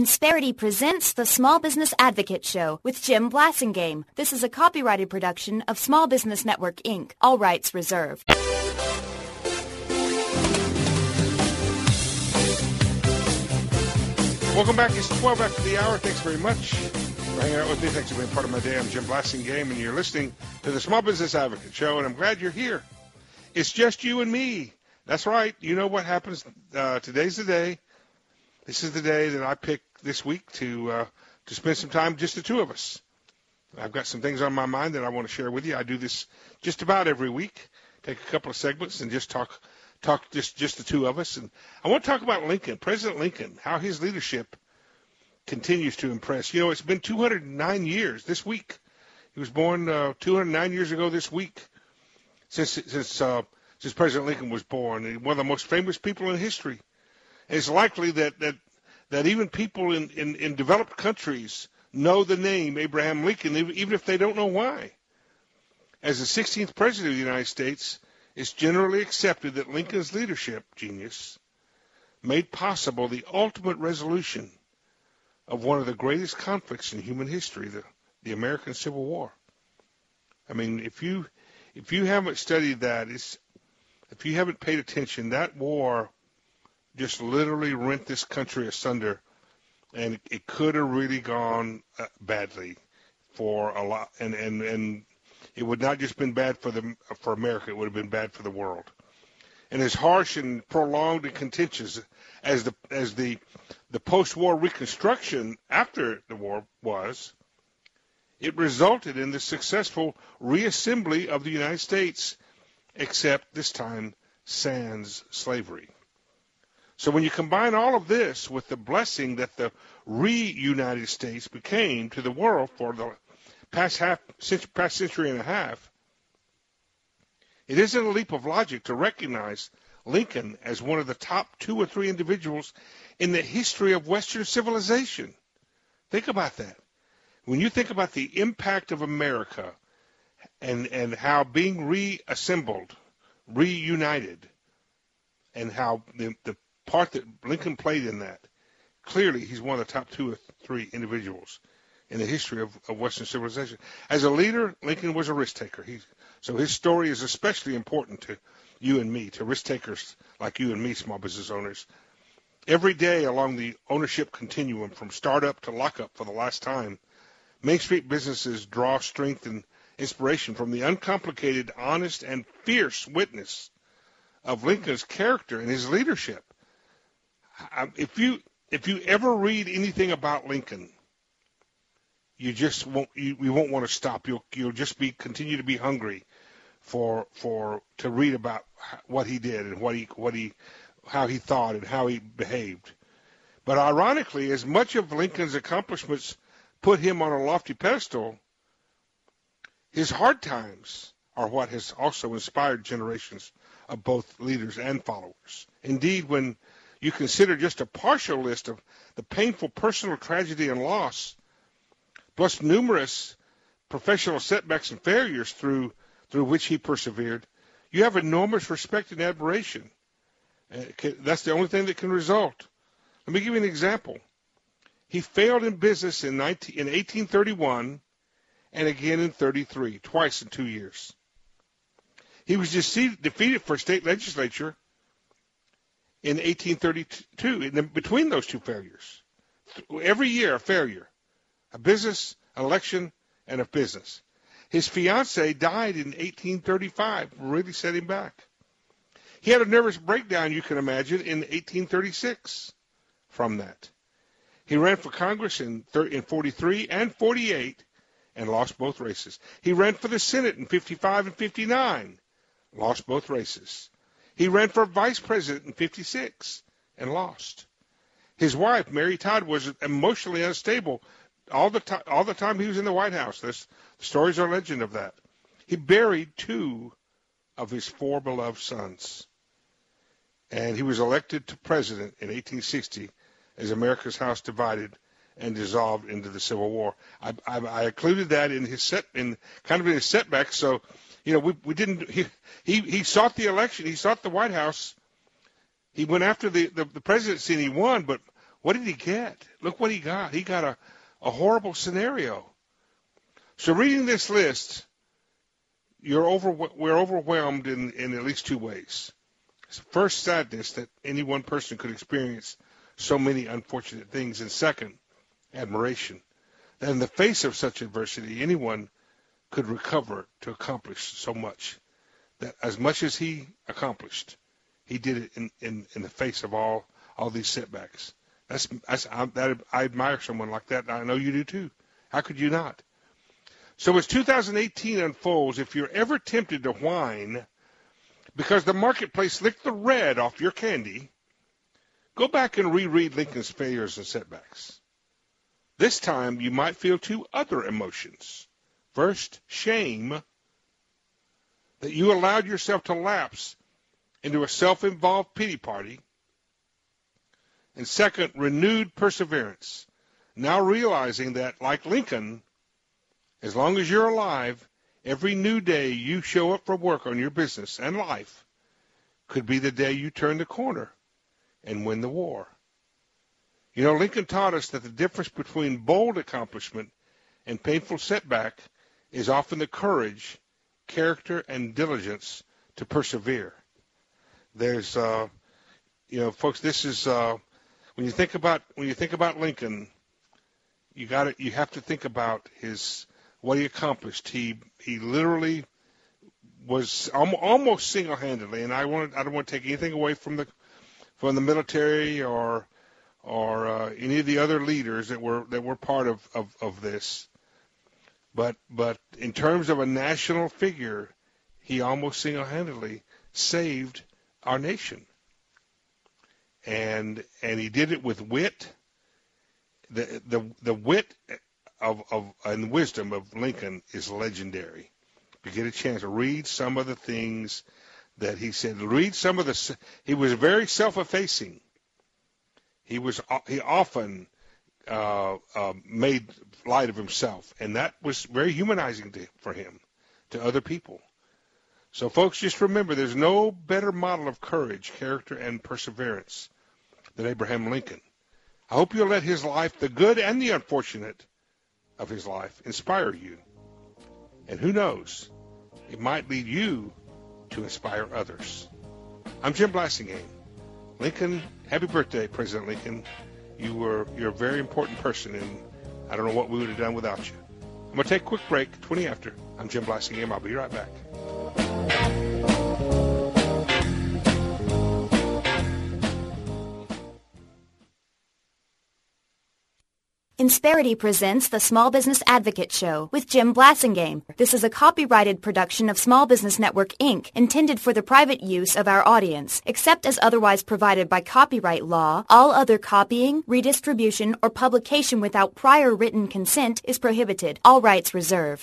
Insperity presents the Small Business Advocate Show with Jim Blasingame. This is a copyrighted production of Small Business Network, Inc. All rights reserved. Welcome back. It's 12 after the hour. Thanks very much for hanging out with me. Thanks for being part of my day. I'm Jim Blasingame, and you're listening to the Small Business Advocate Show, and I'm glad you're here. It's just you and me. That's right. You know what happens. Today's the day. This is the day that I picked this week to spend some time, just the two of us. I've got some things on my mind that I want to share with you. I do this just about every week. Take a couple of segments and just talk just the two of us. And I want to talk about Lincoln, President Lincoln, how his leadership continues to impress. You know, it's been 209 years this week. He was born 209 years ago this week since President Lincoln was born. One of the most famous people in history. And it's likely that even people in developed countries know the name Abraham Lincoln, even if they don't know why. As the 16th President of the United States, it's generally accepted that Lincoln's leadership genius made possible the ultimate resolution of one of the greatest conflicts in human history, the American Civil War. I mean, if you haven't studied that, if you haven't paid attention, that war just literally rent this country asunder, and it could have really gone badly for a lot, and it would not just been bad for America, it would have been bad for the world. And as harsh and prolonged and contentious as the post-war reconstruction after the war was, it resulted in the successful reassembly of the United States, except this time sans slavery. So when you combine all of this with the blessing that the reunited States became to the world for the past century and a half, it isn't a leap of logic to recognize Lincoln as one of the top 2 or 3 individuals in the history of Western civilization. Think about that. When you think about the impact of America and how being reassembled, reunited, and how the part that Lincoln played in that, clearly he's one of the top 2 or 3 individuals in the history of Western civilization. As a leader, Lincoln was a risk taker. So his story is especially important to you and me, to risk takers like you and me, small business owners. Every day along the ownership continuum, from startup to lockup for the last time, Main Street businesses draw strength and inspiration from the uncomplicated, honest, and fierce witness of Lincoln's character and his leadership. If you ever read anything about Lincoln, you won't want to stop. You'll just continue to be hungry to read about what he did and how he thought and how he behaved. But ironically, as much of Lincoln's accomplishments put him on a lofty pedestal, his hard times are what has also inspired generations of both leaders and followers. Indeed, when you consider just a partial list of the painful personal tragedy and loss, plus numerous professional setbacks and failures through which he persevered, you have enormous respect and admiration. That's the only thing that can result. Let me give you an example. He failed in business in 1831 and again in 33, twice in 2 years. He was defeated for state legislature in 1832, between those 2 failures. Every year, a failure. A business, an election, and a business. His fiancée died in 1835, really set him back. He had a nervous breakdown, you can imagine, in 1836 from that. He ran for Congress in 43 and 48 and lost both races. He ran for the Senate in 55 and 59, lost both races. He ran for vice president in 56 and lost. His wife, Mary Todd, was emotionally unstable all the time he was in the White House. The stories are legend of that. He buried 2 of his 4 beloved sons. And he was elected to president in 1860 as America's House divided and dissolved into the Civil War. I included that in his setback. So, we didn't. He sought the election. He sought the White House. He went after the presidency and he won. But What did he get? Look what he got. He got a horrible scenario. So reading this list, we're overwhelmed in at least two ways. First, sadness that any one person could experience so many unfortunate things, and second, admiration that in the face of such adversity, anyone could recover to accomplish so much. That as much as he accomplished, he did it in the face of all these setbacks. I admire someone like that, and I know you do too. How could you not? So as 2018 unfolds, if you're ever tempted to whine because the marketplace licked the red off your candy, go back and reread Lincoln's failures and setbacks. This time you might feel two other emotions. First, shame that you allowed yourself to lapse into a self-involved pity party. And second, renewed perseverance, now realizing that, like Lincoln, as long as you're alive, every new day you show up for work on your business and life could be the day you turn the corner and win the war. You know, Lincoln taught us that the difference between bold accomplishment and painful setback is often the courage, character, and diligence to persevere. There's, folks, this is when you think about Lincoln, you have to think about what he accomplished. He literally was almost single-handedly, and I don't want to take anything away from the military or any of the other leaders that were part of this. But in terms of a national figure, he almost single-handedly saved our nation. And he did it with wit. The wit and wisdom of Lincoln is legendary. If you get a chance to read some of the things that he said, he was very self-effacing. He often made light of himself, and that was very humanizing for him, to other people. So, folks, just remember, there's no better model of courage, character, and perseverance than Abraham Lincoln. I hope you'll let his life, the good and the unfortunate of his life, inspire you. And who knows, it might lead you to inspire others. I'm Jim Blasingame. Lincoln, happy birthday, President Lincoln. You're a very important person, and I don't know what we would have done without you. I'm going to take a quick break, 20 after. I'm Jim Blasingame. I'll be right back. Insperity presents the Small Business Advocate Show with Jim Blasingame. This is a copyrighted production of Small Business Network, Inc., intended for the private use of our audience. Except as otherwise provided by copyright law, all other copying, redistribution, or publication without prior written consent is prohibited. All rights reserved.